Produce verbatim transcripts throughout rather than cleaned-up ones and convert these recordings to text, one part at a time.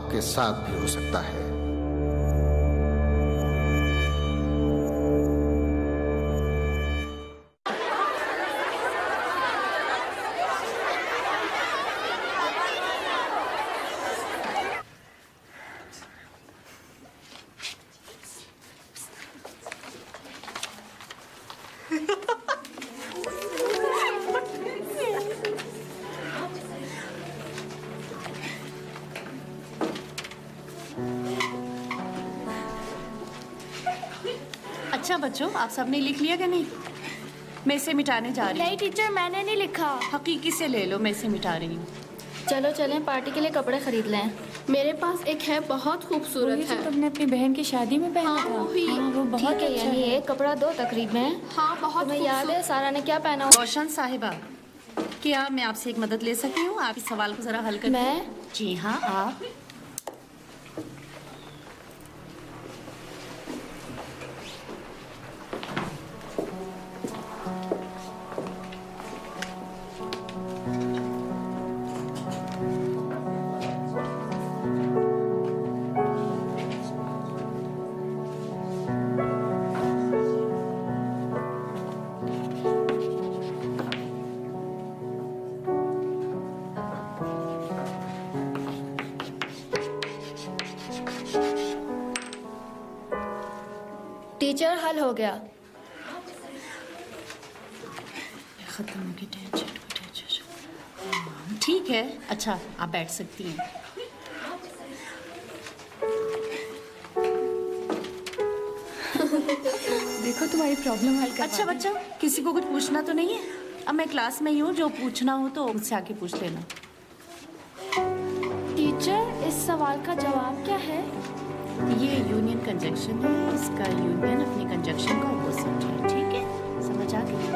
आपके साथ भी हो सकता है। अच्छा बच्चों, आप सबने लिख लिया कि नहीं? मैं इसे मिटाने जा रही हूँ। नहीं टीचर, मैंने नहीं लिखा। हकीकी से ले लो, मैं इसे मिटा रही हूँ। चलो चलें, पार्टी के लिए कपड़े खरीद लें। मेरे पास एक है, बहुत खूबसूरत है। तुमने अपनी बहन की शादी में पहना हाँ, था। वो भी। हाँ, वो बहुत ठीक है, अच्छा यानी है। एक कपड़ा दो तकरीब में। हाँ, बहुत तुम्हें याद है सारा ने क्या पहना? रोशन साहिबा, क्या मैं आपसे एक मदद ले सकती हूँ? आप इस सवाल को जरा हल कर। मैं? जी हाँ, आप। टीचर, हल हो गया। खत्म हो गई टेंशन टेंशन। ठीक है, अच्छा आप बैठ सकती हैं। देखो तुम्हारी प्रॉब्लम हल कर। अच्छा बच्चों, किसी को कुछ पूछना तो नहीं है? अब मैं क्लास में ही हूँ, जो पूछना हो तो मुझसे आके पूछ लेना। टीचर, इस सवाल का जवाब क्या है? ये यूनियन कंजंक्शन है, इसका यूनियन अपनी कंजंक्शन का अपोजिट है। ठीक है, समझ आ गई?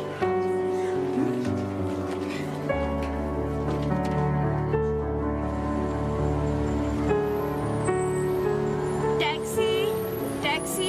Taxi, taxi.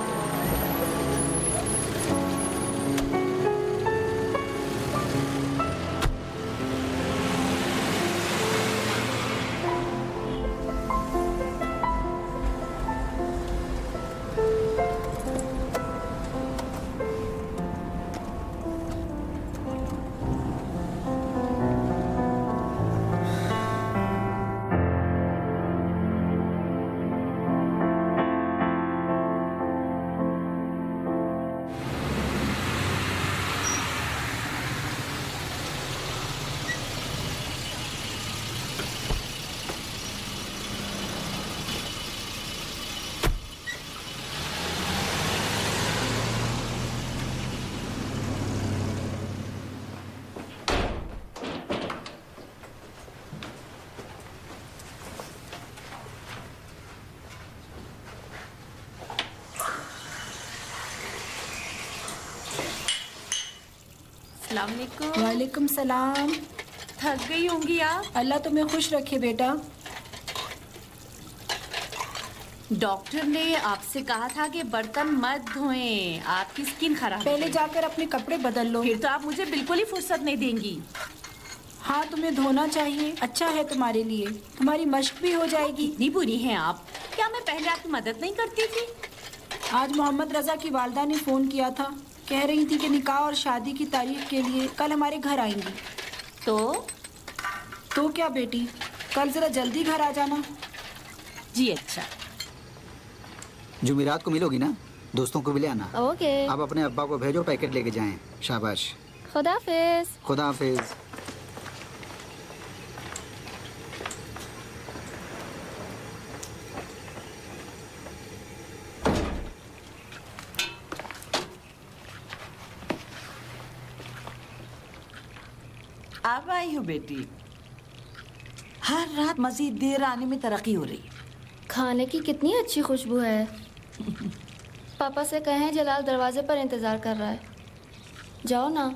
अस्सलामुअलैकुम। वालेकुम सलाम। थक गई होंगी आप? अल्लाह तुम्हें खुश रखे बेटा। डॉक्टर ने आपसे कहा था कि बर्तन मत धोएं, आपकी स्किन खराब है। पहले जाकर अपने कपड़े बदल लो। फिर तो आप मुझे बिल्कुल ही फुर्सत नहीं देंगी। हाँ, तुम्हें धोना चाहिए, अच्छा है तुम्हारे लिए, तुम्हारी मश्क भी हो जाएगी। इतनी बुरी हैं आप? क्या मैं पहले आपकी मदद नहीं करती थी? आज मोहम्मद रजा की वालदा ने फोन किया था, कह रही थी कि निकाह और शादी की तारीख के लिए कल हमारे घर आएंगी। तो तो क्या बेटी, कल जरा जल्दी घर आ जाना। जी अच्छा। जुमेरात को मिलोगी ना? दोस्तों को भी ले आना। ओके। आप अपने अब्बा को भेजो, पैकेट लेके जाएं। शाबाश। खुदा हाफिज। खुदा हाफिज। अब आई हो बेटी। हर रात मजीद देर आने में तरक्की हो रही है। खाने की कितनी अच्छी खुशबू है। पापा से कहें जलाल दरवाजे पर इंतजार कर रहा है। जाओ ना।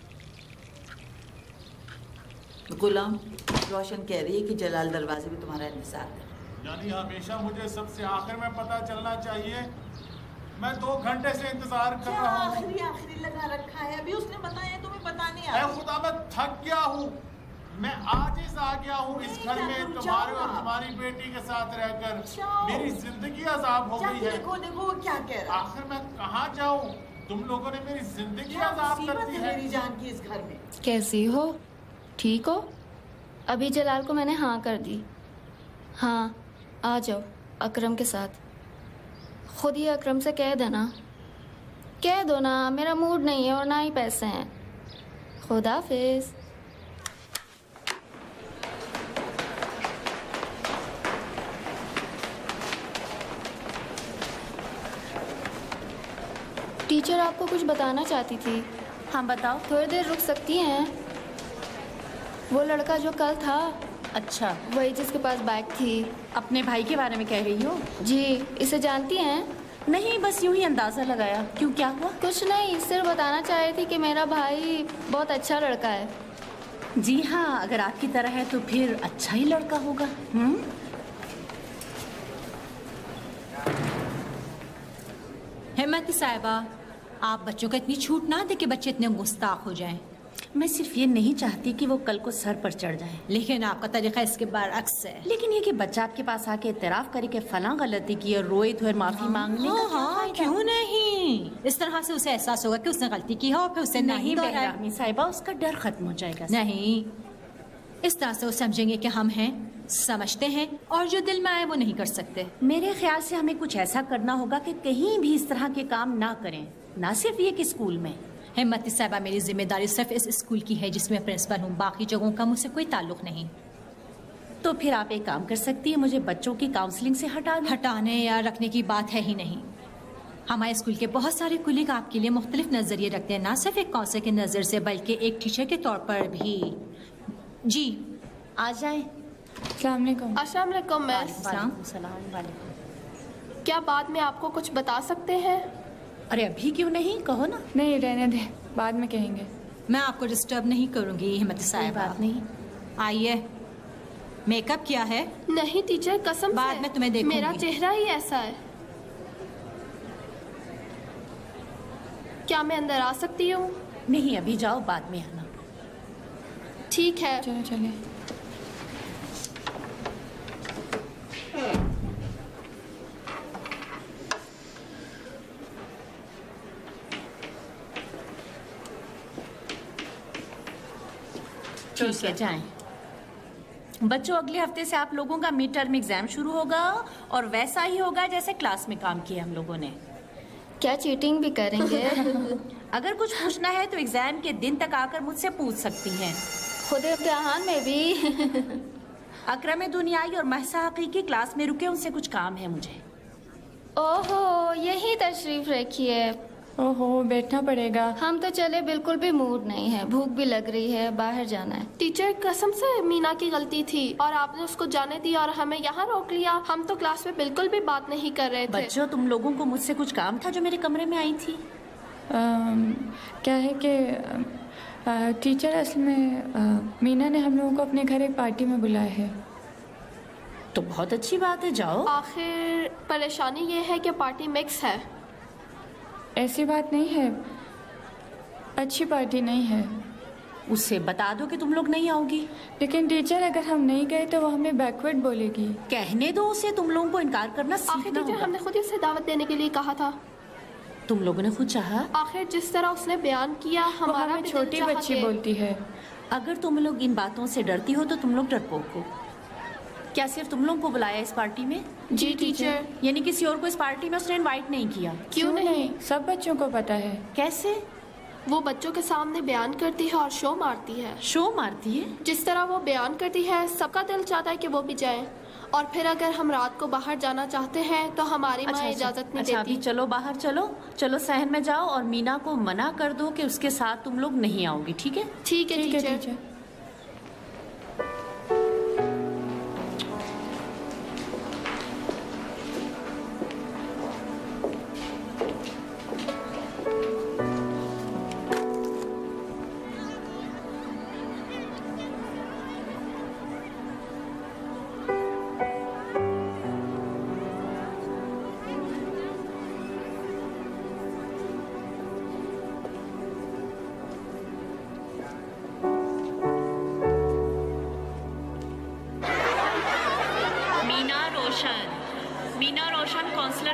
गुलाम, रोशन कह रही है कि जलाल दरवाजे पे तुम्हारा इंतजार कर। यानी हमेशा मुझे सबसे आखिर में पता चलना चाहिए? मैं दो घंटे से इंतजार कर रहा हूँ। आखिरी आखिरी लगा रखा है, अभी उसने बताया तुम्हें बताने ऐ खुदा, मैं थक गया हूँ। मैं आज ही आ गया हूँ इस घर में तुम्हारे और तुम्हारी बेटी के साथ रहकर मेरी जिंदगी अजाब हो गई है। देखो देखो क्या कह रहा है। आखिर मैं कहाँ जाऊँ? तुम लोगों ने मेरी जिंदगी अजाब कर दी है मेरी जान की इस घर में। कैसी हो? ठीक हो? अभी जलाल को मैंने हाँ कर दी। हाँ आ जाओ अकरम के साथ। खुद ही अकरम से कह देना, कह दो ना, मेरा मूड नहीं है और ना ही पैसे हैं। खुदा हाफिज। टीचर आपको कुछ बताना चाहती थी। हाँ बताओ। थोड़ी देर रुक सकती हैं? वो लड़का जो कल था, अच्छा वही जिसके पास बैग थी। अपने भाई के बारे में कह रही हो? जी। इसे जानती हैं? नहीं, बस यूं ही अंदाजा लगाया। क्यों, क्या हुआ? कुछ नहीं, सिर्फ बताना चाह रही थी कि मेरा भाई बहुत अच्छा लड़का है। जी हाँ, अगर आपकी तरह है तो फिर अच्छा ही लड़का होगा। हम्म हिम्मत साहिबा, आप बच्चों को इतनी छूट ना दे कि बच्चे इतने गुस्ताख हो जाएं। मैं सिर्फ ये नहीं चाहती कि वो कल को सर पर चढ़ जाए। लेकिन आपका तरीका इसके बरअक्स है। लेकिन ये कि बच्चा आपके पास आके इतराफ करे कि फलां गलती की और रोए तो माफी मांगने हाँ, का क्या हाँ, फायदा? क्यों नहीं? इस तरह से उसे एहसास होगा कि उसने गलती की है और फिर उसे नहीं नहीं दोहराए। बेहरामी साहिबा, उसका डर खत्म हो जाएगा। नहीं, इस तरह से वो समझेंगे कि हम हैं, समझते हैं और जो दिल में आए वो नहीं कर सकते। मेरे ख्याल से हमें कुछ ऐसा करना होगा कि कहीं भी इस तरह के काम ना करें, ना सिर्फ ये कि स्कूल में। हिम्मत साहिबा, मेरी जिम्मेदारी सिर्फ इस स्कूल की है जिसमें प्रिंसिपल हूँ, बाकी जगहों का मुझसे कोई ताल्लुक नहीं। तो फिर आप एक काम कर सकती है, मुझे बच्चों की काउंसलिंग से हटा दें। हटाने या रखने की बात है ही नहीं। हमारे स्कूल के बहुत सारे कुलीग आपके लिए मुख्तलिफ नजरिए रखते हैं, ना सिर्फ एक काउंसलर की नजर से बल्कि एक टीचर के तौर पर भी। जी आ जाए। अस्सलाम वालेकुम। अस्सलाम वालेकुम मैम। वालेकुम सलाम। वालेकुम। क्या बाद में आपको कुछ बता सकते हैं? अरे अभी क्यों नहीं, कहो ना। नहीं रहने दे, बाद में कहेंगे। मैं आपको डिस्टर्ब नहीं करूंगी हिम्मत कोई साहिबा। बात नहीं। आइए, मेकअप किया है? नहीं टीचर, कसम बाद से में तुम्हें देखूंगी। मेरा चेहरा ही ऐसा है। क्या मैं अंदर आ सकती हूँ? नहीं, अभी जाओ, बाद में आना। ठीक है। चलो चले। ठीक है, जाएं। बच्चों, अगले हफ्ते से आप लोगों का मिड टर्म एग्जाम शुरू होगा और वैसा ही होगा जैसे क्लास में काम किया हम लोगों ने। क्या चीटिंग भी करेंगे? अगर कुछ पूछना है तो एग्जाम के दिन तक आकर मुझसे पूछ सकती हैं। खुद इम्तिहान में भी। अकरम दुनियाई और महसा हकीकी क्लास में रुके, उनसे कुछ काम है मुझे। ओहो, यही तशरीफ रखी है। ओहो, बैठना पड़ेगा। हम तो चले, बिल्कुल भी मूड नहीं है, भूख भी लग रही है, बाहर जाना है। टीचर कसम से मीना की गलती थी और आपने उसको जाने दी और हमें यहाँ रोक लिया। हम तो क्लास में बिल्कुल भी बात नहीं कर रहे थे। बच्चों, तुम लोगों को मुझसे कुछ काम था जो मेरे कमरे में आई थी। आम, क्या है कि टीचर असल में आ, मीना ने हम लोगों को अपने घर एक पार्टी में बुलाया है। तो बहुत अच्छी बात है, जाओ। आखिर परेशानी ये है कि पार्टी मिक्स है। ऐसी बात नहीं है, अच्छी पार्टी नहीं है। उससे बता दो कि तुम लोग नहीं आओगी। लेकिन टीचर, अगर हम नहीं गए तो वो हमें बैकवर्ड बोलेगी। कहने दो उसे, तुम लोगों को इनकार करना आखिर सीखना टीचर, होगा। हमने खुद ही उसे दावत देने के लिए कहा था। तुम लोगों ने खुद चाहा। आखिर जिस तरह उसने बयान किया, वो हमारा हमें भी दिल छोटी चाहा बच्ची कि- बोलती है। अगर तुम लोग इन बातों से डरती हो तो तुम लोग डरपोक हो। क्या सिर्फ तुम लोगों को बुलाया इस पार्टी में? जी टीचर। यानी किसी और को इस पार्टी में उसने इनवाइट नहीं किया? क्यों नहीं? सब बच्चों को पता है। कैसे? वो बच्चों के सामने बयान करती है और शो मारती है। शो मारती है? जिस तरह वो बयान करती है, सबका दिल चाहता है कि वो भी जाए। और फिर अगर हम रात को बाहर जाना चाहते हैं तो हमारी माँ इजाजत नहीं अच्छा, अभी देती। चलो बाहर, चलो चलो सहन में जाओ और मीना को मना कर दो कि उसके साथ तुम लोग नहीं आओगी, ठीक है? ठीक है ठीक है टीचर। टीचर।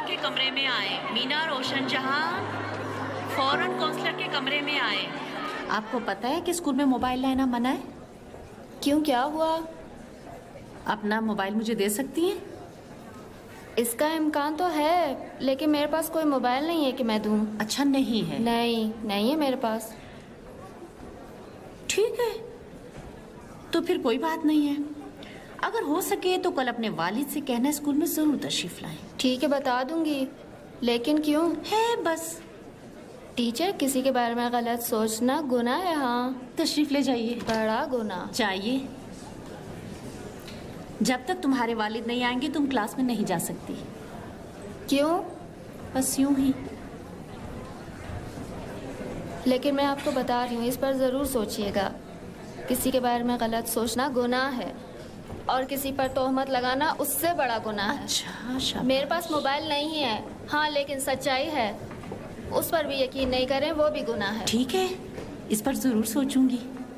काउंसलर के कमरे में आए। मीना रोशन जहां फौरन काउंसलर के कमरे में आए। आपको पता है कि स्कूल में मोबाइल लाना मना है? क्यों, क्या हुआ? अपना मोबाइल मुझे दे सकती हैं? इसका इम्कान तो है, लेकिन मेरे पास कोई मोबाइल नहीं है कि मैं दूं। अच्छा, नहीं है? नहीं, नहीं है मेरे पास। ठीक है, तो फिर कोई बात नहीं है। अगर हो सके तो कल अपने वालिद से कहना स्कूल में जरूर तशरीफ लाएं। ठीक है, बता दूंगी, लेकिन क्यों? है बस। टीचर, किसी के बारे में गलत सोचना गुनाह है। हाँ, तशरीफ ले जाइए। बड़ा गुनाह। जाइए। जब तक तुम्हारे वालिद नहीं आएंगे तुम क्लास में नहीं जा सकती। क्यों? बस यूं ही। लेकिन मैं आपको बता रही हूँ, इस पर जरूर सोचिएगा। किसी के बारे में गलत सोचना गुनाह है और किसी पर तोहमत लगाना उससे बड़ा गुनाह है। अच्छा, मेरे पास मोबाइल नहीं है, हाँ, लेकिन सच्चाई है, उस पर भी यकीन नहीं करें, वो भी गुनाह है। ठीक है, इस पर जरूर सोचूंगी।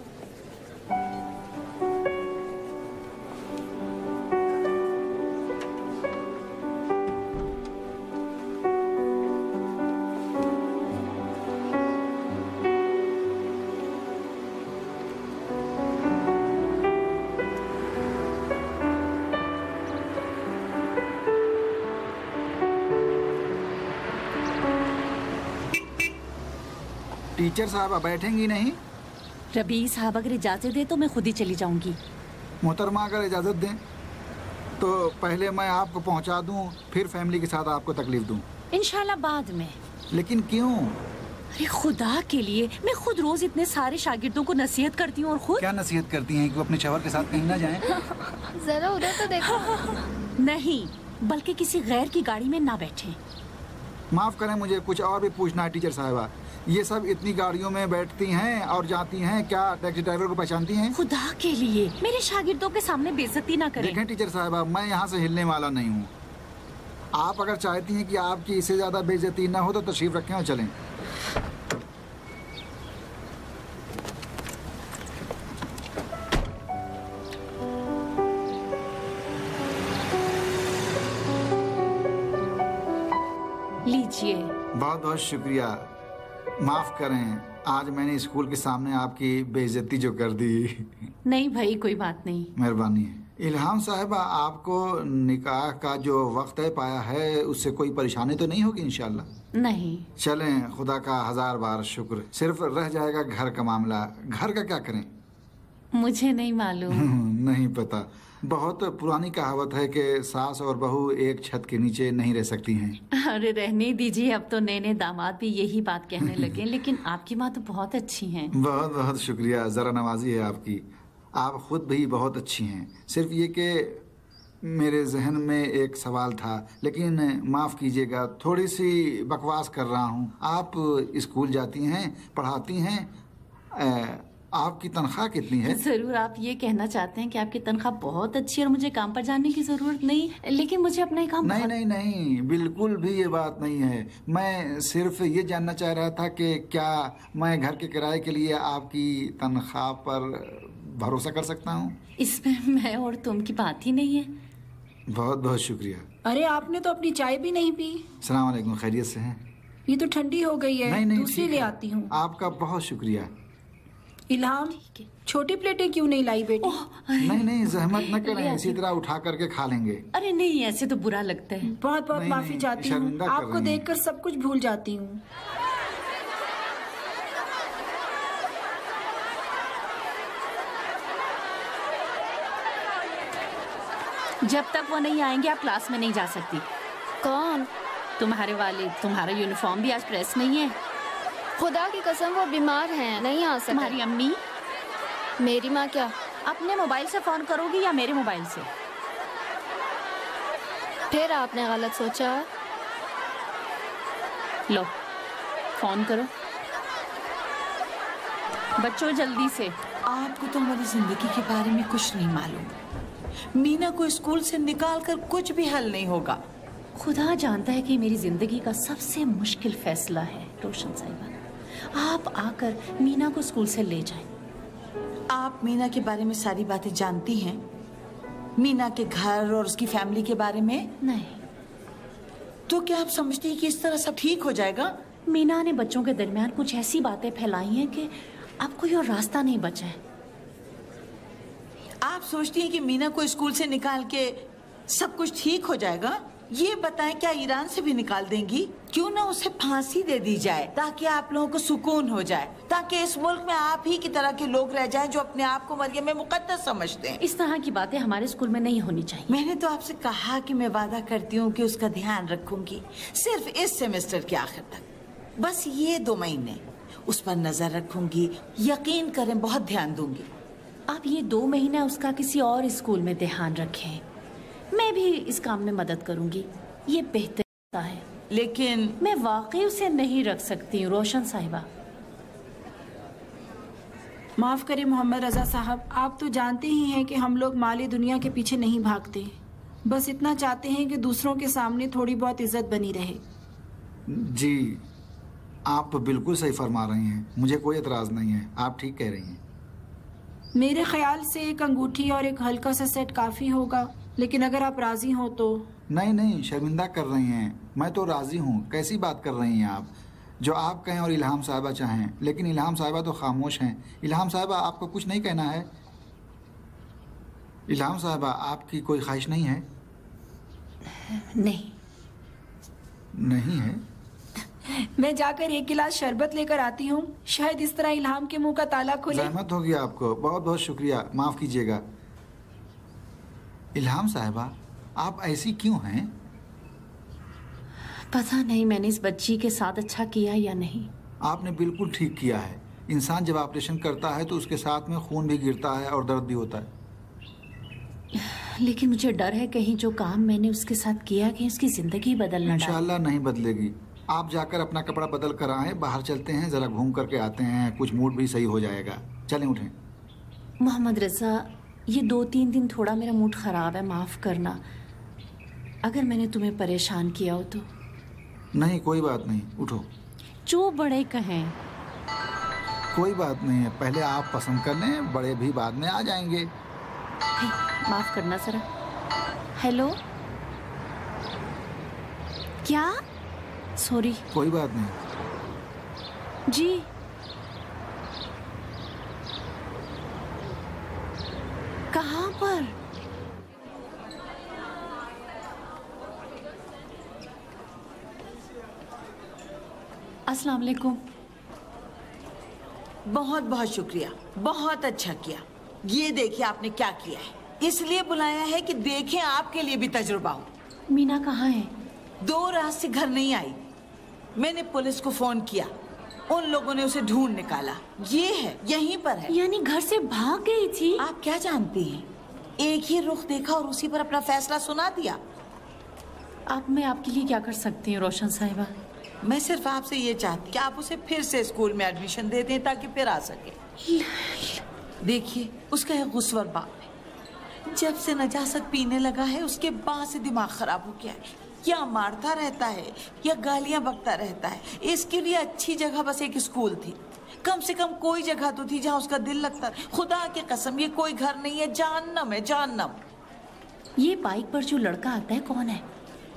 टीचर साहब बैठेंगी नहीं? रबी साहब अगर इजाजत दे तो मैं खुद ही चली जाऊंगी। मोहतरमा अगर इजाजत दें तो पहले मैं आपको पहुंचा दूं, फिर फैमिली के साथ आपको तकलीफ दूं। इंशाल्लाह बाद में। लेकिन क्यों? अरे खुदा के लिए, मैं खुद रोज इतने सारे शागिर्दों को नसीहत करती हूँ और खुद। क्या नसीहत करती हैं कि वो अपने शौहर के साथ कहीं ना जाएं? जरा उधर तो देखो। नहीं, बल्कि किसी गैर की गाड़ी में ना बैठे। माफ करें, मुझे कुछ और भी पूछना है टीचर साहबा। ये सब इतनी गाड़ियों में बैठती हैं और जाती हैं, क्या टैक्सी ड्राइवर को पहचानती हैं? खुदा के लिए मेरे शागिर्दों के सामने बेइज्जती ना करें। देखें टीचर साहबा, मैं यहाँ से हिलने वाला नहीं हूँ। आप अगर चाहती हैं कि आपकी इससे ज्यादा बेइज्जती ना हो तो तशरीफ रखें और चलें। लीजिए। बहुत बहुत शुक्रिया। माफ करें, आज मैंने स्कूल के सामने आपकी बेइज्जती जो कर दी। नहीं भाई, कोई बात नहीं। मेहरबानी है। इल्हाम साहिबा, आपको निकाह का जो वक्त तय पाया है उससे कोई परेशानी तो नहीं होगी इंशाल्लाह? नहीं। चलें, खुदा का हजार बार शुक्र। सिर्फ रह जाएगा घर का मामला। घर का क्या करें? मुझे नहीं मालूम। नहीं पता। बहुत पुरानी कहावत है कि सास और बहू एक छत के नीचे नहीं रह सकती हैं। अरे रहने दीजिए, अब तो नए नए दामाद भी यही बात कहने लगे। लेकिन आपकी माँ तो बहुत अच्छी हैं। बहुत बहुत शुक्रिया, जरा नवाजी है आपकी। आप खुद भी बहुत अच्छी हैं। सिर्फ ये कि मेरे जहन में एक सवाल था, लेकिन माफ़ कीजिएगा, थोड़ी सी बकवास कर रहा हूँ। आप स्कूल जाती हैं, पढ़ाती हैं, आ, आपकी तनख्वाह कितनी है? जरूर आप ये कहना चाहते हैं कि आपकी तनख्वाह बहुत अच्छी है और मुझे काम पर जाने की जरूरत नहीं, लेकिन मुझे अपना ही काम। नहीं नहीं नहीं, बिल्कुल भी ये बात नहीं है। मैं सिर्फ ये जानना चाह रहा था कि क्या मैं घर के किराए के लिए आपकी तनख्वाह पर भरोसा कर सकता हूँ? इसमें मैं और तुम की बात ही नहीं है। बहुत बहुत शुक्रिया। अरे आपने तो अपनी चाय भी नहीं पी। सलाम अलैकुम, खैरियत से हैं? ये तो ठंडी हो गई है। नहीं नहीं, दूसरी ले आती हूँ। आपका बहुत शुक्रिया। इल्हाम, छोटी प्लेटें क्यों नहीं लाई बेटी? नहीं नहीं, जहमत न करें, इसी तरह उठा करके खा लेंगे। अरे नहीं, ऐसे तो बुरा लगता है। बहुत बहुत माफी चाहती हूँ, आपको देखकर सब कुछ भूल जाती हूँ। जब तक वो नहीं आएंगे आप क्लास में नहीं जा सकती। कौन? तुम्हारे वालिद। तुम्हारा यूनिफॉर्म भी आज प्रेस नहीं है। खुदा की कसम, वो बीमार हैं, नहीं आ सकते। तुम्हारी अम्मी? मेरी माँ क्या? अपने मोबाइल से फोन करोगी या मेरे मोबाइल से? फिर आपने गलत सोचा। लो, फोन करो बच्चों, जल्दी से। आपको तो हमारी जिंदगी के बारे में कुछ नहीं मालूम। मीना को स्कूल से निकाल कर कुछ भी हल नहीं होगा। खुदा जानता है कि मेरी जिंदगी का सबसे मुश्किल फैसला है रोशन साहिबा। आप आकर मीना को स्कूल से ले जाएं। आप मीना के बारे में सारी बातें जानती हैं? मीना के घर और उसकी फैमिली के बारे में? नहीं। तो क्या आप समझती हैं कि इस तरह सब ठीक हो जाएगा? मीना ने बच्चों के दरमियान कुछ ऐसी बातें फैलाई हैं कि अब कोई और रास्ता नहीं बचा है। आप सोचती हैं कि मीना को स्कूल से निकाल के सब कुछ ठीक हो जाएगा? ये बताएं, क्या ईरान से भी निकाल देंगी? क्यों ना उसे फांसी दे दी जाए ताकि आप लोगों को सुकून हो जाए, ताकि इस मुल्क में आप ही की तरह के लोग रह जाएं जो अपने आप को मरियम में मुकद्दस समझते हैं। इस तरह की बातें हमारे स्कूल में नहीं होनी चाहिए। मैंने तो आपसे कहा कि मैं वादा करती हूँ कि उसका ध्यान रखूंगी, सिर्फ इस सेमेस्टर के आखिर तक, बस ये दो महीने उस पर नजर रखूंगी। यकीन करें, बहुत ध्यान दूंगी। आप ये दो महीना उसका किसी और स्कूल में ध्यान रखें, मैं भी इस काम में मदद करूंगी, ये बेहतर है। लेकिन मैं वाकई उसे नहीं रख सकती हूँ रोशन साहिबा। माफ़ करें मोहम्मद रज़ा साहब, आप तो जानते ही हैं कि हम लोग माली दुनिया के पीछे नहीं भागते, बस इतना चाहते हैं कि दूसरों के सामने थोड़ी बहुत इज्जत बनी रहे। जी, आप बिल्कुल सही फरमा रही हैं, मुझे कोई एतराज़ नहीं है, आप ठीक कह रही हैं। मेरे ख्याल से एक अंगूठी और एक हल्का सा सेट काफ़ी होगा, लेकिन अगर आप राज़ी हो तो। नहीं नहीं, शर्मिंदा कर रही हैं, मैं तो राज़ी हूँ। कैसी बात कर रही हैं आप? जो आप कहें और इल्हाम साहिबा चाहें, लेकिन इल्हाम साहिबा तो खामोश हैं। इल्हाम साहिबा, आपको कुछ नहीं कहना है? इल्हाम साहिबा, आपकी कोई ख्वाहिश नहीं है? नहीं नहीं है। मैं जाकर एक गिलास शरबत लेकर आती हूँ, शायद इस तरह इल्हाम के मुंह का ताला खुले। ज़हमत होगी आपको, बहुत बहुत शुक्रिया, माफ़ कीजिएगा। इल्हाम साहिबा, आप ऐसी क्यों हैं? पता नहीं मैंने इस बच्ची के साथ अच्छा किया या नहीं। आपने बिल्कुल ठीक किया है। इंसान जब ऑपरेशन करता है तो उसके साथ में खून भी गिरता है और दर्द भी होता है। लेकिन मुझे डर है कहीं जो काम मैंने उसके साथ किया कि उसकी जिंदगी बदलना। इंशाल्लाह नहीं बदलेगी। आप जाकर अपना कपड़ा बदल कर आए, बाहर चलते हैं, जरा घूम करके आते हैं, कुछ मूड भी सही हो जाएगा। चलें, उठें। मोहम्मद रज़ा, ये दो तीन दिन थोड़ा मेरा मूड ख़राब है, माफ़ करना अगर मैंने तुम्हें परेशान किया हो तो। नहीं, कोई बात नहीं, उठो। जो बड़े कहें। कोई बात नहीं है, पहले आप पसंद कर लें, बड़े भी बाद में आ जाएंगे। माफ़ करना ज़रा। हेलो, क्या? सॉरी। कोई बात नहीं। जी, कहाँ पर? अस्सलाम वालेकुम। बहुत बहुत शुक्रिया, बहुत अच्छा किया। ये देखिए आपने क्या किया है, इसलिए बुलाया है कि देखें आपके लिए भी तजुर्बा हो। मीना कहाँ है? दो रात से घर नहीं आई। मैंने पुलिस को फोन किया, उन लोगों ने उसे ढूंढ निकाला। ये है, यहीं पर है। यानी घर से भाग गई थी? आप क्या जानती हैं? एक ही रुख देखा और उसी पर अपना फैसला सुना दिया। अब मैं आपके लिए क्या कर सकती हूँ रोशन साहिबा? मैं सिर्फ आपसे ये चाहती कि आप उसे फिर से स्कूल में एडमिशन दे दें ताकि फिर आ सके। देखिए, उसका एक गुस्वर बाप है, जब से नजासत पीने लगा है उसके बाद से दिमाग खराब हो गया है। या मारता रहता है या गालियां बकता रहता है। इसके लिए अच्छी जगह बस एक स्कूल थी, कम से कम कोई जगह तो थी जहाँ उसका दिल लगता। खुदा की कसम, ये कोई घर नहीं है, जहन्नम है, जहन्नम। ये बाइक पर जो लड़का आता है कौन है?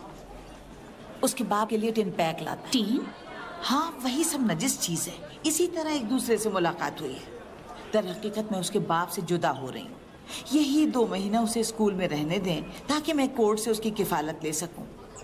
उसके बाप के लिए टिन पैक लाता। टीन? हाँ, वही सब नजिस चीज है। इसी तरह एक दूसरे से मुलाकात हुई है। दरहकीकत मैं उसके बाप से जुदा हो रही हूँ। यही दो महीना उसे स्कूल में रहने दें ताकि मैं कोर्ट से उसकी किफालत ले सकूं।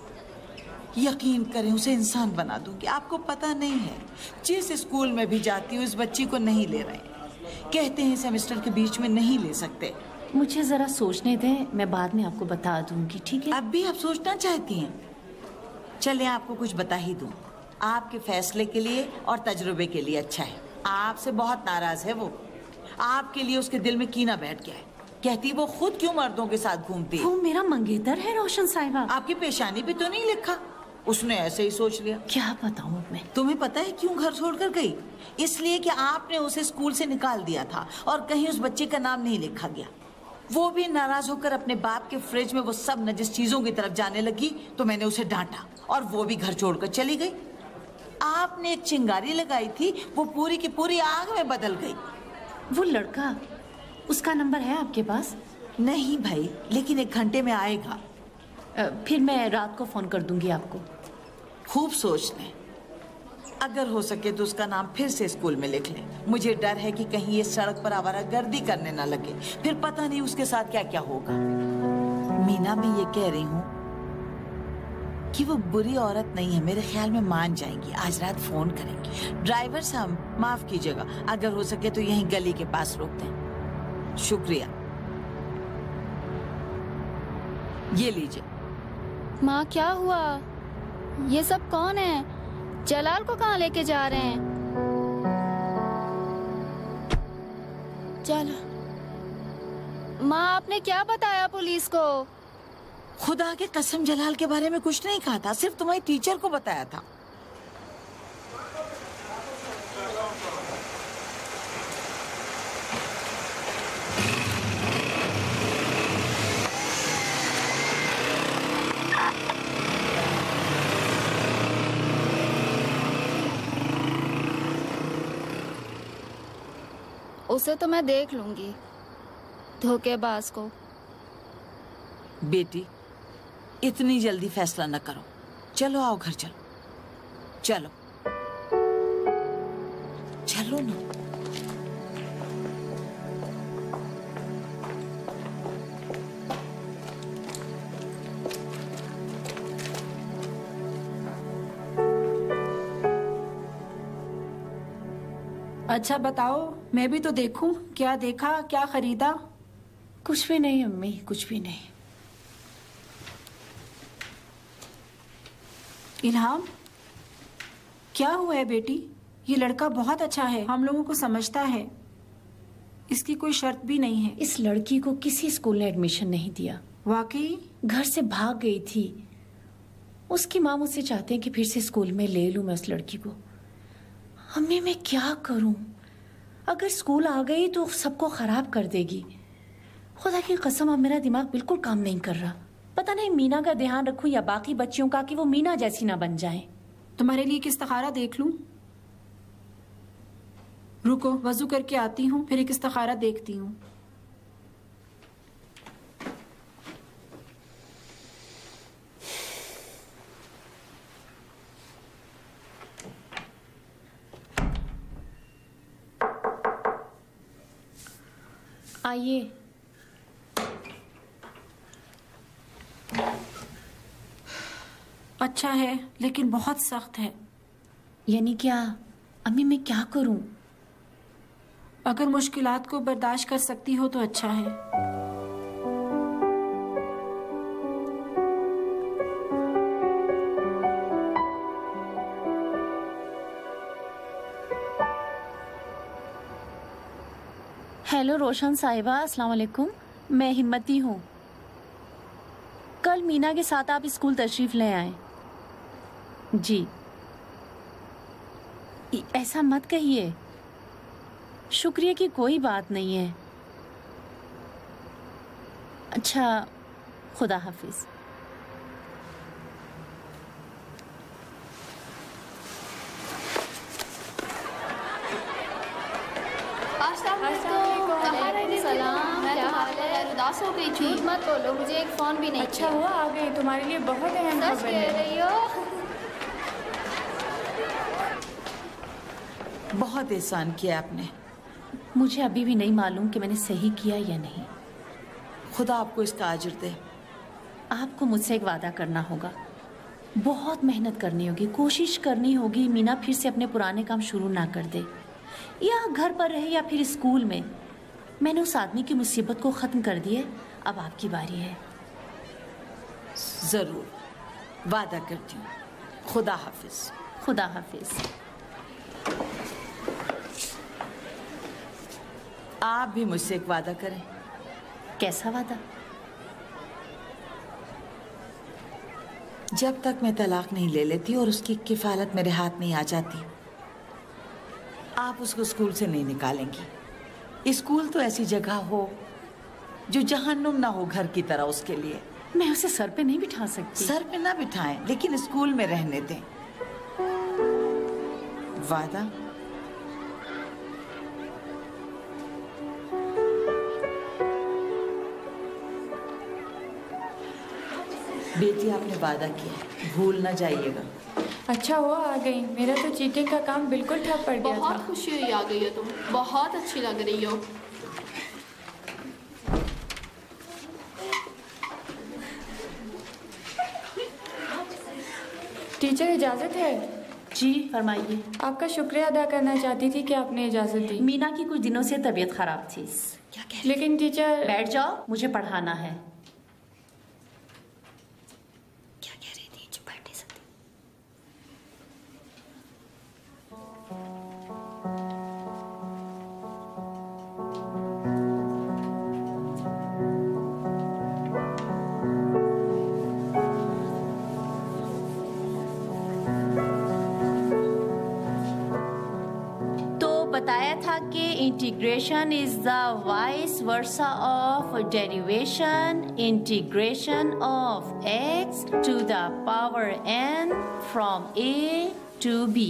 यकीन करें, उसे इंसान बना दूंगी। आपको पता नहीं है, जिस स्कूल में भी जाती हूँ इस बच्ची को नहीं ले रहे। कहते हैं सेमेस्टर के बीच में नहीं ले सकते। मुझे जरा सोचने दें, मैं बाद में आपको बता दूंगी, ठीक है? अब भी आप सोचना चाहती हैं? चले आपको कुछ बता ही दूं। आपके फैसले के लिए और तजुर्बे के लिए अच्छा है। आपसे बहुत नाराज है वो। आपके लिए उसके दिल में कीना बैठ गया है। कहती वो खुद क्यों मर्दों के साथ घूमती है। वो मेरा मंगेतर है रोशन साहिबा। आपकी पेशानी पे तो नहीं लिखा, उसने ऐसे ही सोच लिया। क्या बताऊं मैं? तुम्हें पता है क्यों घर छोड़कर गई? इसलिए कि आपने उसे स्कूल से निकाल दिया था और कहीं उस बच्चे का नाम नहीं लिखा गया। वो भी नाराज होकर अपने बाप के फ्रिज में वो सब नजिस चीजों की तरफ जाने लगी तो मैंने उसे डांटा और वो भी घर छोड़कर चली गई। आपने एक चिंगारी लगाई थी, वो पूरी की पूरी आग में बदल गई। वो लड़का, उसका नंबर है आपके पास? नहीं भाई, लेकिन एक घंटे में आएगा। फिर मैं रात को फोन कर दूंगी आपको। खूब सोच लें, अगर हो सके तो उसका नाम फिर से स्कूल में लिख लें। मुझे डर है कि कहीं ये सड़क पर आवारागर्दी करने ना लगे, फिर पता नहीं उसके साथ क्या क्या होगा। मीना, मैं ये कह रही हूँ कि वो बुरी औरत नहीं है, मेरे ख्याल में मान जाएंगी। आज रात फोन करेंगी। ड्राइवर साहब माफ कीजिएगा, अगर हो सके तो यहीं गली के पास रोक दें। शुक्रिया। ये लीजिए। माँ क्या हुआ? ये सब कौन है? जलाल को कहाँ लेके जा रहे हैं? चलो। माँ आपने क्या बताया पुलिस को? खुदा के कसम जलाल के बारे में कुछ नहीं कहा था, सिर्फ तुम्हारी टीचर को बताया था। उसे तो मैं देख लूंगी, धोखेबाज को। बेटी, इतनी जल्दी फैसला न करो। चलो आओ घर चलो। चलो चलो ना। अच्छा बताओ, मैं भी तो देखूं। क्या देखा, क्या खरीदा? कुछ भी नहीं अम्मी, कुछ भी नहीं। इल्हाम, क्या हुआ है बेटी? ये लड़का बहुत अच्छा है, हम लोगों को समझता है, इसकी कोई शर्त भी नहीं है। इस लड़की को किसी स्कूल ने एडमिशन नहीं दिया। वाकई? घर से भाग गई थी। उसकी माँ मुझसे चाहते हैं कि फिर से स्कूल में ले लूं मैं उस लड़की को। अम्मी मैं क्या करूं? अगर स्कूल आ गई तो सबको खराब कर देगी। खुदा की कसम अब मेरा दिमाग बिल्कुल काम नहीं कर रहा। पता नहीं मीना का ध्यान रखूं या बाकी बच्चियों का कि वो मीना जैसी ना बन जाए। तुम्हारे लिए एक इस्तिखारा देख लूं? रुको, वजू करके आती हूँ, फिर एक इस्तिखारा देखती हूँ। आइए। अच्छा है, लेकिन बहुत सख्त है। यानी क्या? अम्मी मैं क्या करूं? अगर मुश्किलात को बर्दाश्त कर सकती हो तो अच्छा है। हेलो रोशन साहिबा, अस्सलाम वालेकुम। मैं हिम्मती हूँ। कल मीना के साथ आप स्कूल तशरीफ ले आए। जी, ऐसा मत कहिए। शुक्रिया की कोई बात नहीं है। अच्छा, खुदा हाफिज। उदास हो गई थी। मत बोलो, मुझे एक फोन भी नहीं। अच्छा हुआ आ गई, तुम्हारे लिए बहुत अहम खबर है। कह रही हो? बहुत एहसान किया आपने। मुझे अभी भी नहीं मालूम कि मैंने सही किया या नहीं। खुदा आपको इसका अजर दे। आपको मुझसे एक वादा करना होगा। बहुत मेहनत करनी होगी, कोशिश करनी होगी मीना फिर से अपने पुराने काम शुरू ना कर दे, या घर पर रहे या फिर स्कूल में। मैंने उस आदमी की मुसीबत को ख़त्म कर दिया। अब आपकी बारी है। ज़रूर, वादा करती हूँ। खुदा हाफिज। खुदा हाफिज। आप भी मुझसे एक वादा करें। कैसा वादा? जब तक मैं तलाक नहीं ले लेती और उसकी किफालत मेरे हाथ नहीं आ जाती, आप उसको स्कूल से नहीं निकालेंगी। स्कूल तो ऐसी जगह हो जो जहन्नुम ना हो घर की तरह उसके लिए। मैं उसे सर पे नहीं बिठा सकती। सर पे ना बिठाएं, लेकिन स्कूल में रहने दें। वादा? बेटी आपने वादा किया, भूल ना जाइएगा। अच्छा हुआ आ गई, मेरा तो चीटिंग का काम बिल्कुल ठप पड़ गया था। बहुत खुशी हुई आ गई हो तुम, बहुत अच्छी लग रही हो। टीचर इजाज़त है? जी फरमाइए। आपका शुक्रिया अदा करना चाहती थी कि आपने इजाज़त दी। मीना की कुछ दिनों से तबीयत खराब थी। क्या कह लेकिन टीचर। बैठ जाओ, मुझे पढ़ाना है। क्या कह रही थी? चुप बैठ नहीं सकती। बताया था कि integration is the vice versa of derivation. Integration of X to the power N from A to B.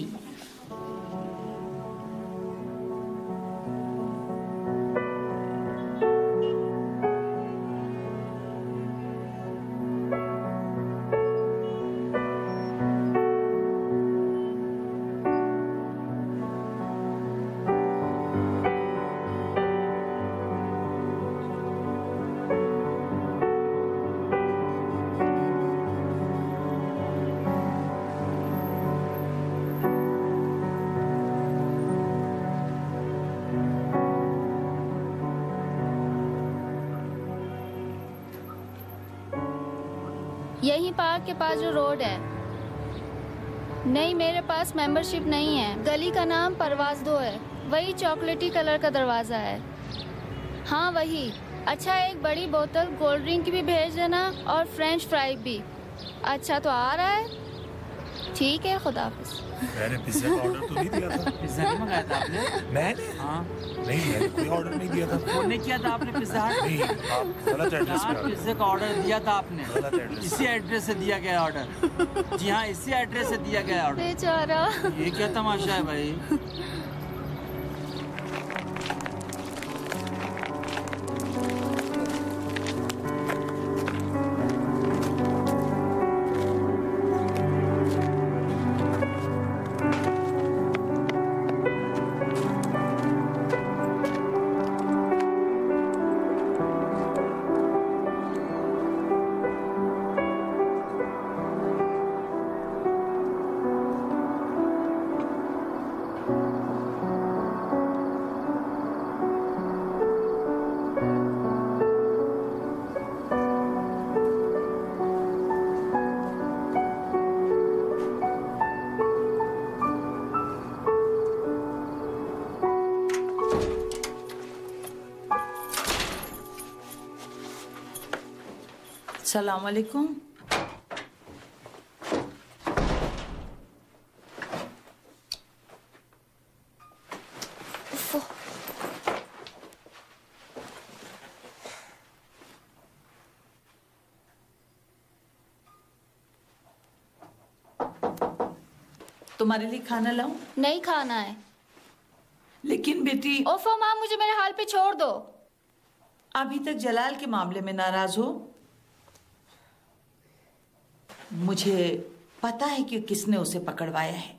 यहीं पार्क के पास जो रोड है। नहीं, मेरे पास मेंबरशिप नहीं है। गली का नाम परवाज दो है। वही चॉकलेटी कलर का दरवाजा है। हाँ वही। अच्छा, एक बड़ी बोतल कोल्ड ड्रिंक की भी भेज देना और फ्रेंच फ्राई भी। अच्छा तो आ रहा है? ठीक है, खुदा हाफिज। मैंने पिज्जा का ऑर्डर तो नहीं दिया था। पिज्जा नहीं मंगाया था आपने? मैंने? हाँ। नहीं, मैंने कोई ऑर्डर नहीं दिया था। फोन नहीं किया था आपने पिज्जा? नहीं, आप गलत एड्रेस पे आ गए। पिज्जा का ऑर्डर दिया था आपने? गलत एड्रेस। इसी एड्रेस से दिया गया ऑर्डर। जी हाँ, इसी एड्रेस से दिया गया ऑर्डर। बेचारा। ये क्या तमाशा है भाई? सलाम वालेकुम। तुम्हारे लिए खाना लाऊं? नहीं खाना है। लेकिन बेटी। ओफो माँ, मुझे मेरे हाल पे छोड़ दो। अभी तक जलाल के मामले में नाराज हो? मुझे पता है कि किसने उसे पकड़वाया है।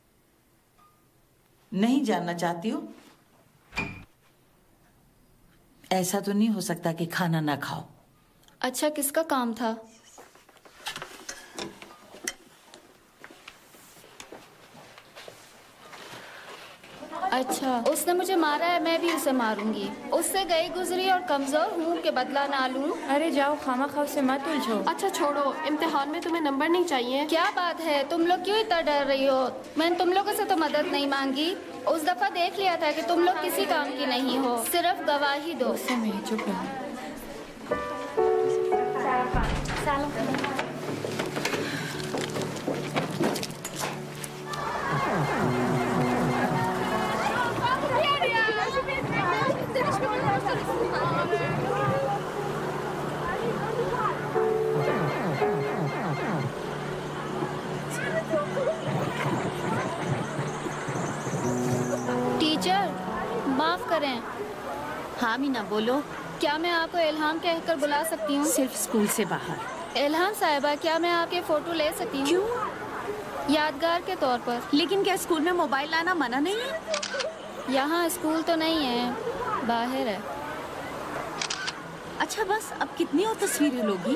नहीं जानना चाहती हो? ऐसा तो नहीं हो सकता कि खाना ना खाओ। अच्छा, किसका काम था? अच्छा, उसने मुझे मारा है, मैं भी उसे मारूंगी। उससे गई गुजरी और कमजोर हूँ कि बदला ना लूं। अरे जाओ, खामा खाओ से मत उलझो। अच्छा छोड़ो, इम्तिहान में तुम्हें नंबर नहीं चाहिए? क्या बात है, तुम लोग क्यों इतना डर रही हो? मैंने तुम लोगों से तो मदद नहीं मांगी। उस दफा देख लिया था कि तुम लोग किसी काम की नहीं हो, सिर्फ गवाही दो। मेरी चुप रहो। टीचर, माफ करें। हाँ मीना बोलो। क्या मैं आपको इल्हाम कहकर बुला सकती हूँ? सिर्फ स्कूल से बाहर। इल्हाम साहिबा, क्या मैं आपके फोटो ले सकती हूँ? क्यों? यादगार के तौर पर। लेकिन क्या स्कूल में मोबाइल लाना मना नहीं है? यहाँ स्कूल तो नहीं है, बाहर है। अच्छा बस, अब कितनी और तस्वीरें लोगी?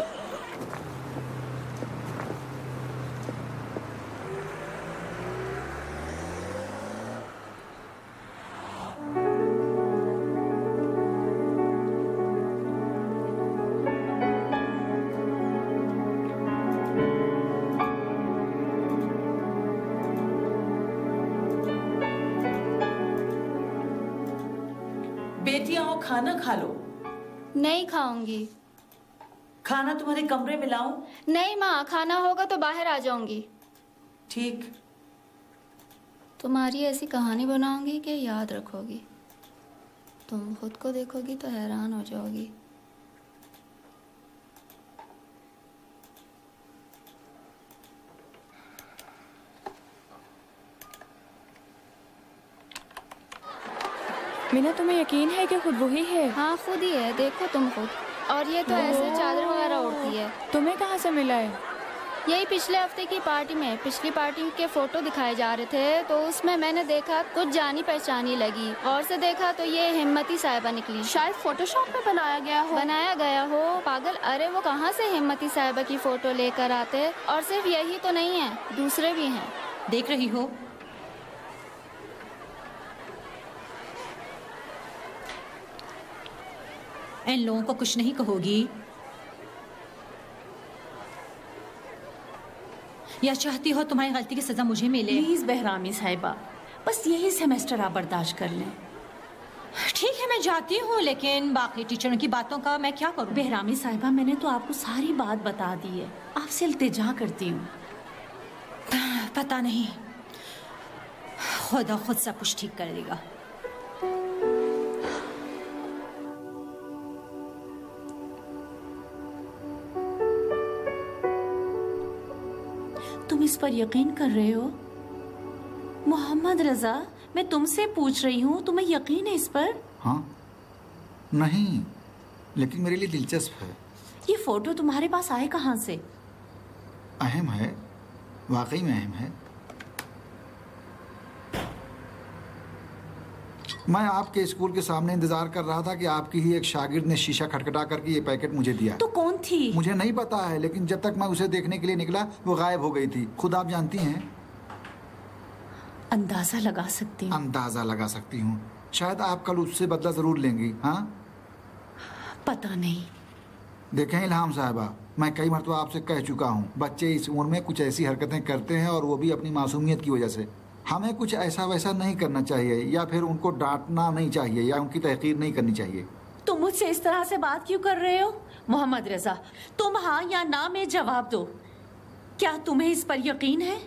बेटियां हो, खाना खा लो। नहीं खाऊंगी। खाना तुम्हारे कमरे में लाऊं? नहीं माँ, खाना होगा तो बाहर आ जाऊंगी। ठीक। तुम्हारी ऐसी कहानी बनाऊंगी कि याद रखोगी। तुम खुद को देखोगी तो हैरान हो जाओगी। मीना, तुम्हें यकीन है कि खुद वही है? हाँ खुद ही है, देखो तुम खुद। और ये तो ऐसे चादर वगैरह ओढ़ती है। तुम्हें कहाँ से मिला है? यही पिछले हफ्ते की पार्टी में। पिछली पार्टी के फोटो दिखाए जा रहे थे तो उसमें मैंने देखा, कुछ जानी पहचानी लगी। और से देखा तो ये हिम्मती साहिबा निकली। शायद फोटोशॉप में बनाया गया हो। बनाया गया हो? पागल, अरे वो कहाँ से हिम्मती साहिबा की फोटो लेकर आते। और सिर्फ यही तो नहीं है, दूसरे भी हैं। देख रही हो, इन लोगों को कुछ नहीं कहोगी? या चाहती हो तुम्हारी गलती की सजा मुझे मिले? प्लीज बेहरामी साहिबा, बस यही सेमेस्टर आप बर्दाश्त कर लें। ठीक है, मैं जाती हूँ, लेकिन बाकी टीचरों की बातों का मैं क्या करूँ? बेहरामी साहिबा, मैंने तो आपको सारी बात बता दी है। आपसे इल्तिजा करती हूँ। पता नहीं, खुदा खुद सब कुछ ठीक कर देगा। तुम इस पर यकीन कर रहे हो? मोहम्मद रजा, मैं तुमसे पूछ रही हूँ, तुम्हें यकीन है इस पर? हाँ, नहीं, लेकिन मेरे लिए दिलचस्प है। ये फोटो तुम्हारे पास आए कहाँ से? अहम है, वाकई में अहम है। मैं आपके स्कूल के सामने इंतजार कर रहा था कि आपकी ही एक शागिर्द ने शीशा खटखटा करके ये पैकेट मुझे दिया। तो कौन थी? मुझे नहीं पता है, लेकिन जब तक मैं उसे देखने के लिए निकला वो गायब हो गई थी। खुद आप जानती हैं। अंदाजा लगा सकती हूँ। अंदाजा लगा सकती हूँ। शायद आप कल उससे बदला जरूर लेंगी। हाँ, पता नहीं। देखें इल्हाम साहिबा, मैं कई मरतबा आपसे कह चुका हूँ, बच्चे इस उम्र में कुछ ऐसी हरकतें करते हैं और वो भी अपनी मासूमियत की वजह से। हमें कुछ ऐसा वैसा नहीं करना चाहिए, या फिर उनको डांटना नहीं चाहिए, या उनकी तहकीर नहीं करनी चाहिए। तुम मुझसे इस तरह से बात क्यों कर रहे हो? मोहम्मद रजा, तुम हाँ या ना में जवाब दो। क्या तुम्हें इस पर यकीन है?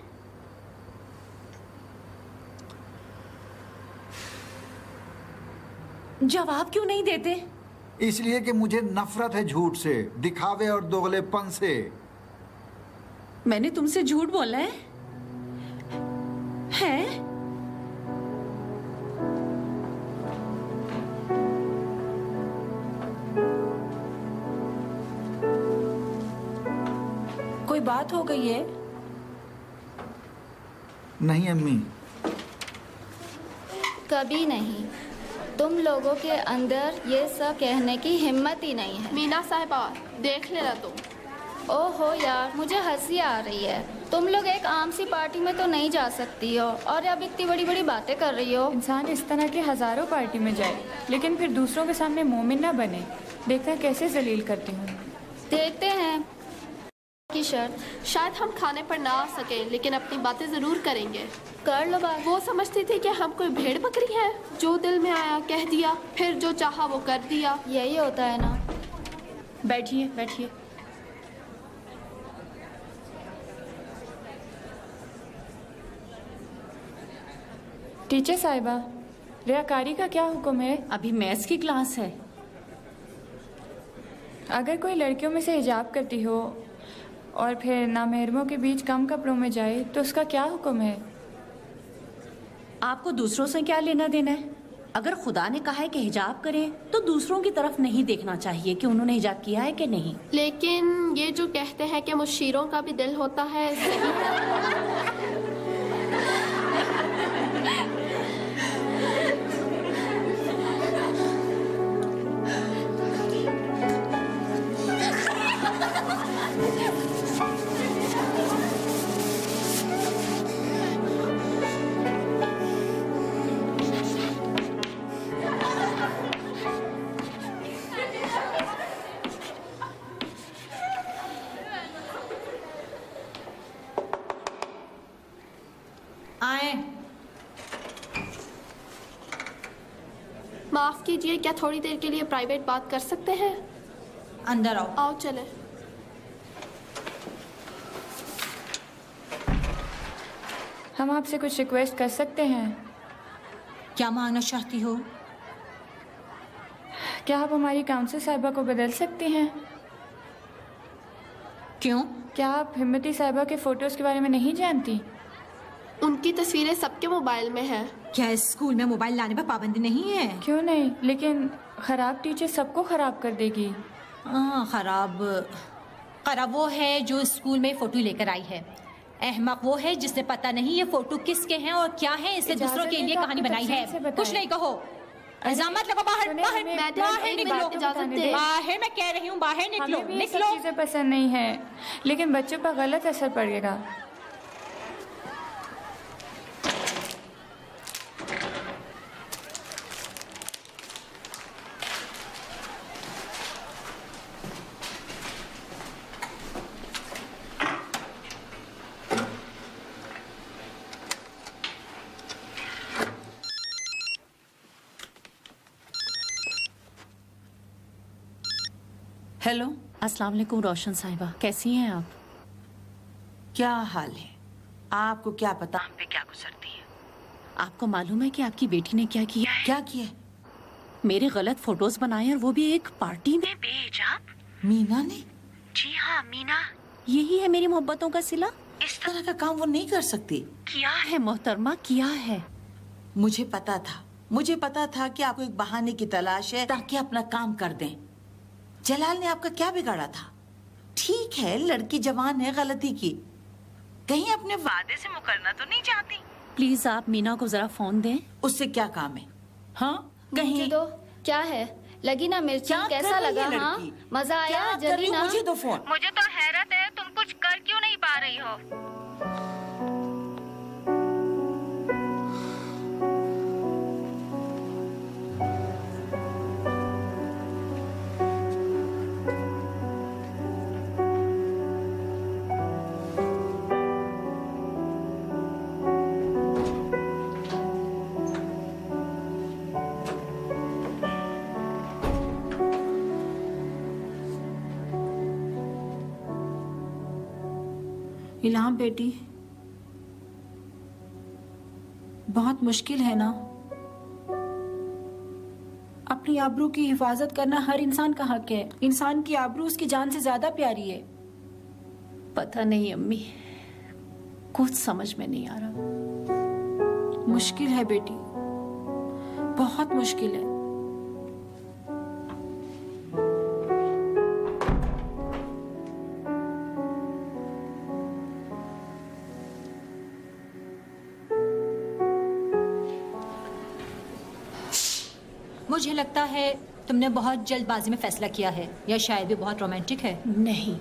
जवाब क्यों नहीं देते? इसलिए कि मुझे नफरत है झूठ से, दिखावे और दोगलेपन से। मैंने तुमसे झूठ बोला है? है? कोई बात हो गई है? नहीं अम्मी, कभी नहीं। तुम लोगों के अंदर ये सब कहने की हिम्मत ही नहीं है। मीना साहिबा, देख लेना तुम। ओहो यार, मुझे हंसी आ रही है। तुम लोग एक आम सी पार्टी में तो नहीं जा सकती हो और अब इतनी बड़ी बड़ी बातें कर रही हो। इंसान इस तरह की हजारों पार्टी में जाए लेकिन फिर दूसरों के सामने मोमिन ना बने। देखना कैसे जलील करती हूँ। देखते हैं की शर्त। शायद हम खाने पर ना आ सके, लेकिन अपनी बातें जरूर करेंगे। कर लो बात। वो समझती थी कि हम कोई भेड़ बकरी है, जो दिल में आया कह दिया, फिर जो चाहा वो कर दिया। यही होता है ना। बैठिए बैठिए। टीचर साहिबा, रियाकारी का क्या हुक्म है? अभी मैथ्स की क्लास है। अगर कोई लड़कियों में से हिजाब करती हो और फिर नामहरमों के बीच कम कपड़ों में जाए तो उसका क्या हुक्म है? आपको दूसरों से क्या लेना देना है? अगर खुदा ने कहा है कि हिजाब करें तो दूसरों की तरफ नहीं देखना चाहिए कि उन्होंने हिजाब किया है कि नहीं। लेकिन ये जो कहते हैं कि मुशीरों का भी दिल होता है, सही है। माफ कीजिए, क्या थोड़ी देर के लिए प्राइवेट बात कर सकते हैं? अंदर आओ। आओ चले। हम आपसे कुछ रिक्वेस्ट कर सकते हैं? क्या मांगना चाहती हो? क्या आप हमारी काउंसिल साहिबा को बदल सकती हैं? क्यों? क्या आप हिम्मती साहिबा के फोटोज के बारे में नहीं जानती? उनकी तस्वीरें सबके मोबाइल में हैं। क्या इस स्कूल में मोबाइल लाने पर पाबंदी नहीं है? क्यों नहीं, लेकिन खराब टीचर सबको खराब कर देगी। हाँ, खराब खराब वो है जो स्कूल में फोटो लेकर आई है। अहमक वो है जिसने पता नहीं ये फोटो किसके हैं और क्या है, इससे दूसरों के लिए कहानी बनाई है। कुछ नहीं कहो, इल्जाम लगो। बाहर बाहर बाहर निकलो, बाहर मैं कह रही हूँ, बाहर निकलो निकलो। चीजें पसंद नहीं है, लेकिन बच्चों पर गलत असर पड़ेगा। हेलो, अस्सलाम वालेकुम रोशन साहिबा, कैसी हैं आप? क्या हाल है? आपको क्या पता हम पे क्या गुजरती है? आपको मालूम है कि आपकी बेटी ने क्या किया है? क्या किया? मेरे गलत फोटोज बनाए और वो भी एक पार्टी में बेहिजाब। मीना ने? जी हाँ, मीना। यही है मेरी मोहब्बतों का सिला। इस तरह का काम वो नहीं कर सकती। किया है मोहतरमा, किया है। मुझे पता था, मुझे पता था कि आपको एक बहाने की तलाश है ताकि अपना काम कर दें। जलाल ने आपका क्या बिगाड़ा था? ठीक है, लड़की जवान है, गलती की, कहीं अपने वादे से मुकरना तो नहीं चाहती। प्लीज आप मीना को जरा फोन दें। उससे क्या काम है? हाँ, कहीं दो। क्या है, लगी ना मिर्ची? कैसा लगा? हाँ, मजा आया? जल्दी ना, मुझे दो फोन। मुझे तो हैरत है, तुम कुछ कर क्यों नहीं पा रही हो? इल्हाम बेटी, बहुत मुश्किल है ना। अपनी आबरू की हिफाजत करना हर इंसान का हक है। इंसान की आबरू उसकी जान से ज्यादा प्यारी है। पता नहीं अम्मी, कुछ समझ में नहीं आ रहा। मुश्किल है बेटी, बहुत मुश्किल है। मुझे लगता है तुमने बहुत जल्दबाजी में फैसला किया है, या शायद भी बहुत रोमांटिक है। नहीं,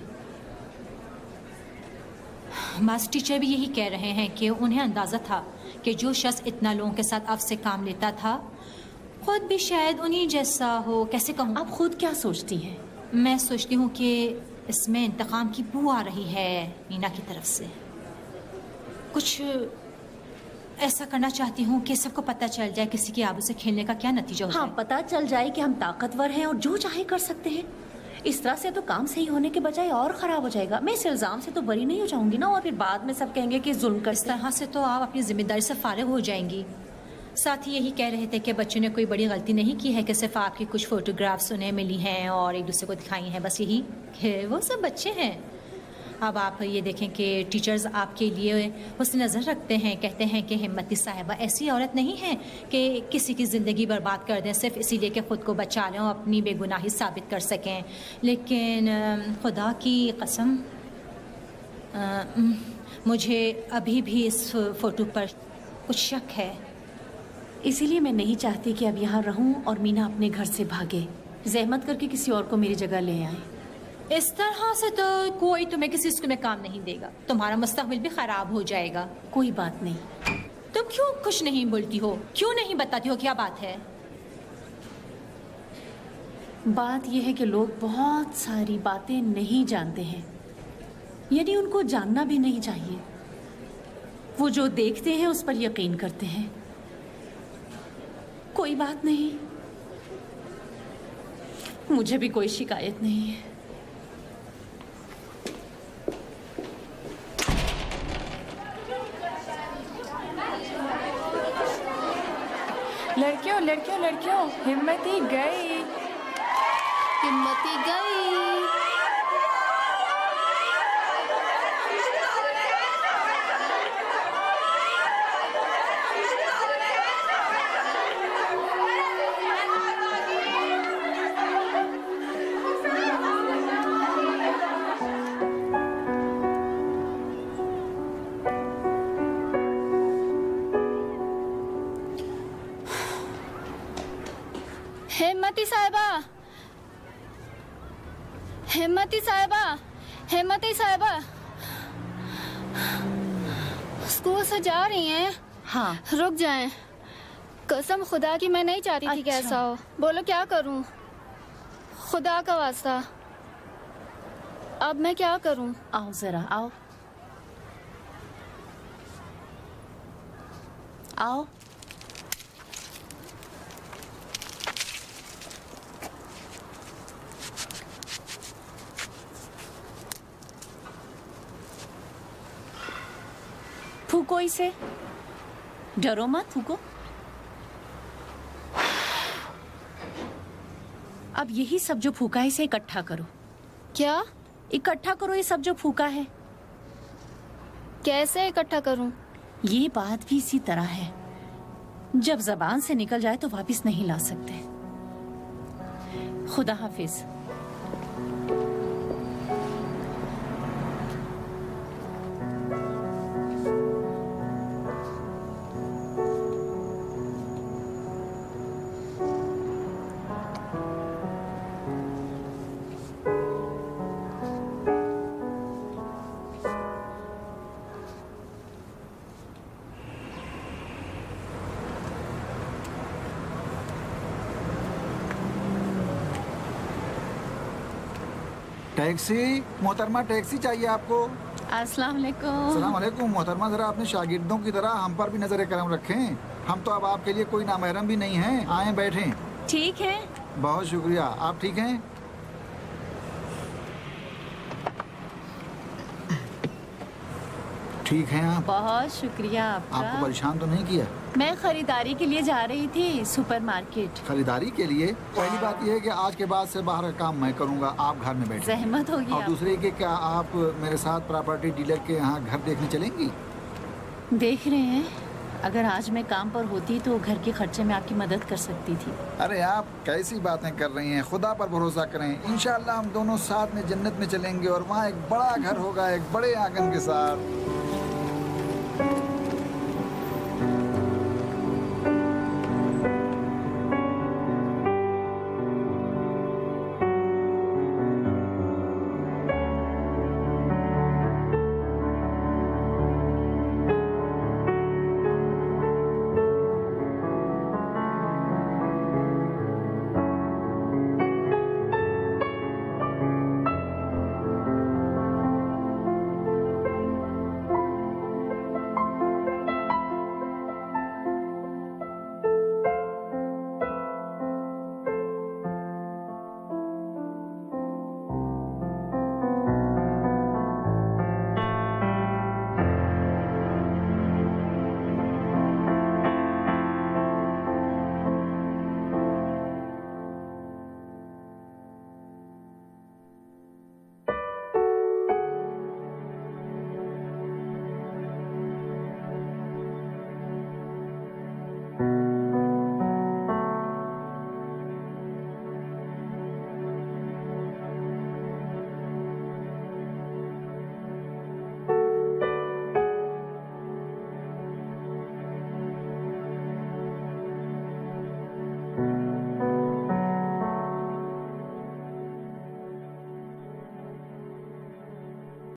मास्टर टीचर भी यही कह रहे हैं कि उन्हें अंदाजा था कि जो शख्स इतना लोगों के साथ अब से काम लेता था खुद भी शायद उन्हीं जैसा हो। कैसे कहूँ? आप खुद क्या सोचती हैं? मैं सोचती हूँ कि इसमें इंतकाम की बू आ रही है मीना की तरफ से। कुछ ऐसा करना चाहती हूँ कि सबको पता चल जाए किसी की आबरू से खेलने का क्या नतीजा होता है। हाँ, पता चल जाए कि हम ताकतवर हैं और जो चाहे कर सकते हैं। इस तरह से तो काम सही होने के बजाय और खराब हो जाएगा। मैं इस इल्जाम से तो बरी नहीं हो जाऊंगी ना, और फिर बाद में सब कहेंगे कि जुल्म कर। इस तरह से तो आप अपनी जिम्मेदारी से फारिग हो जाएंगी। साथ ही यही कह रहे थे कि बच्चों ने कोई बड़ी गलती नहीं की है, कि सिर्फ आपकी कुछ फोटोग्राफ्स उन्हें मिली हैं और एक दूसरे को दिखाई हैं, बस यही कि वो सब बच्चे हैं। अब आप ये देखें कि टीचर्स आपके लिए हुस्न नज़र रखते हैं, कहते हैं कि हिम्मती साहिबा ऐसी औरत नहीं है कि किसी की ज़िंदगी बर्बाद कर दें सिर्फ इसीलिए कि ख़ुद को बचा लें और अपनी बेगुनाही साबित कर सकें। लेकिन खुदा की कसम आ, मुझे अभी भी इस फ़ोटो पर कुछ शक है। इसीलिए मैं नहीं चाहती कि अब यहाँ रहूँ और मीना अपने घर से भागे। ज़हमत करके किसी और को मेरी जगह ले आए। इस तरह से तो कोई तुम्हें किसी स्कूल में काम नहीं देगा, तुम्हारा मुस्तकबिल भी खराब हो जाएगा। कोई बात नहीं। तुम क्यों कुछ नहीं बोलती हो, क्यों नहीं बताती हो क्या बात है? बात यह है कि लोग बहुत सारी बातें नहीं जानते हैं, यानी उनको जानना भी नहीं चाहिए। वो जो देखते हैं उस पर यकीन करते हैं। कोई बात नहीं, मुझे भी कोई शिकायत नहीं है। लड़कियों लड़कियों लड़कियों, हिम्मती गई, हिम्मती गई। हिम्मती साहिबा, हिम्मती साहिबा, हिम्मती साहिबा, स्कूल से जा रही हैं? हाँ। रुक जाएं। कसम खुदा की मैं नहीं चाहती थी कि ऐसा हो। बोलो क्या करूं? खुदा का वास्ता, अब मैं क्या करूं? आओ जरा, आओ आओ। फूको इसे, डरो मत, फूको। अब यही सब जो फूका है इसे इकट्ठा करो। क्या? इकट्ठा करो ये सब जो फूका है। कैसे इकट्ठा करूं? ये बात भी इसी तरह है, जब जबान से निकल जाए तो वापस नहीं ला सकते। खुदा हाफिज। टैक्सी मोहतरमा, टैक्सी चाहिए आपको? अस्सलाम वालेकुम। अस्सलाम वालेकुम मोहतरमा, जरा अपने शागिर्दों की तरह हम पर भी नजर करम रखें। हम तो अब आपके लिए कोई नामहरम भी नहीं हैं। आए बैठें। ठीक है, बहुत शुक्रिया। आप ठीक हैं? ठीक हैं आप? बहुत शुक्रिया आपका। आपको परेशान तो नहीं किया? मैं खरीदारी के लिए जा रही थी सुपरमार्केट। खरीदारी के लिए? पहली बात यह है कि आज के बाद से बाहर का काम मैं करूंगा, आप घर में बैठे। जहमत होगी। और दूसरे के क्या आप मेरे साथ प्रॉपर्टी डीलर के यहाँ घर देखने चलेंगी? देख रहे हैं, अगर आज मैं काम पर होती तो घर के खर्चे में आपकी मदद कर सकती थी। अरे आप कैसी बातें कर रही हैं, खुदा पर भरोसा करें। इंशाल्लाह हम दोनों साथ में जन्नत में चलेंगे और वहाँ एक बड़ा घर होगा, एक बड़े आंगन के साथ।